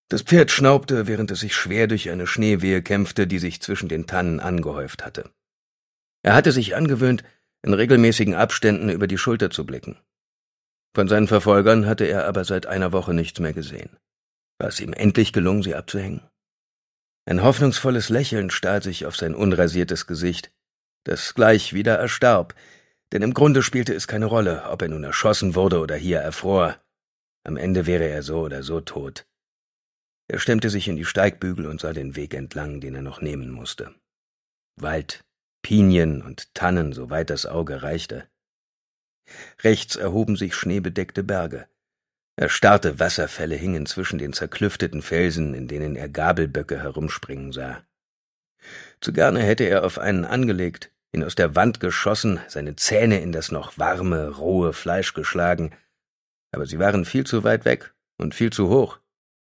Das Pferd schnaubte, während es sich schwer durch eine Schneewehe kämpfte, die sich zwischen den Tannen angehäuft hatte. Er hatte sich angewöhnt, in regelmäßigen Abständen über die Schulter zu blicken. Von seinen Verfolgern hatte er aber seit einer Woche nichts mehr gesehen. War es ihm endlich gelungen, sie abzuhängen? Ein hoffnungsvolles Lächeln stahl sich auf sein unrasiertes Gesicht, das gleich wieder erstarb, denn im Grunde spielte es keine Rolle, ob er nun erschossen wurde oder hier erfror. Am Ende wäre er so oder so tot. Er stemmte sich in die Steigbügel und sah den Weg entlang, den er noch nehmen musste. Wald, Pinien und Tannen, soweit das Auge reichte. Rechts erhoben sich schneebedeckte Berge. Erstarrte Wasserfälle hingen zwischen den zerklüfteten Felsen, in denen er Gabelböcke herumspringen sah. Zu gerne hätte er auf einen angelegt, ihn aus der Wand geschossen, seine Zähne in das noch warme, rohe Fleisch geschlagen, aber sie waren viel zu weit weg und viel zu hoch.